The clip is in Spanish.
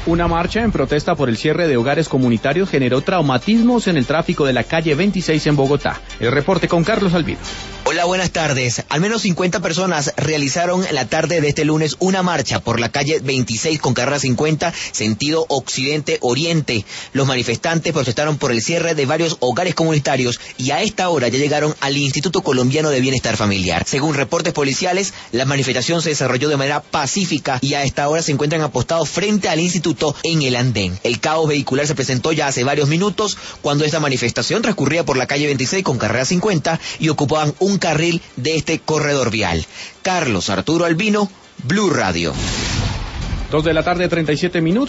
Una marcha en protesta por el cierre de hogares comunitarios generó traumatismos en el tráfico de la calle 26 en Bogotá. El reporte con Carlos Alvido. Hola, buenas tardes. Al menos 50 personas realizaron en la tarde de este lunes una marcha por la calle 26 con carrera 50, sentido occidente-oriente. Los manifestantes protestaron por el cierre de varios hogares comunitarios y a esta hora ya llegaron al Instituto Colombiano de Bienestar Familiar. Según reportes policiales, la manifestación se desarrolló de manera pacífica y a esta hora se encuentran apostados frente al instituto en el andén. El caos vehicular se presentó ya hace varios minutos cuando esta manifestación transcurría por la calle 26 con carrera 50 y ocupaban un carril de este corredor vial. Carlos Arturo Albino, Blue Radio. 2 de la tarde, 37 minutos.